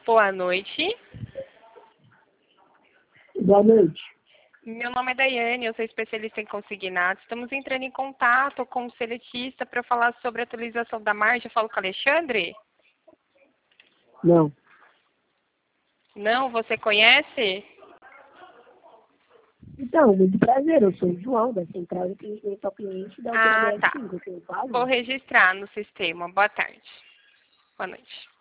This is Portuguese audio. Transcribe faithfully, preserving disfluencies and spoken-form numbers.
Boa noite. Boa noite. Meu nome é Daiane, eu sou especialista em consignados. Estamos entrando em contato com o seletista para falar sobre a atualização da margem. Eu falo com o Alexandre? Não. Não, você conhece? Então, muito prazer, eu sou o João, da Central de Atendimento ao Cliente da Ah, operadora tá. S cinco, eu tenho falo. Vou registrar no sistema. Boa tarde. Boa noite.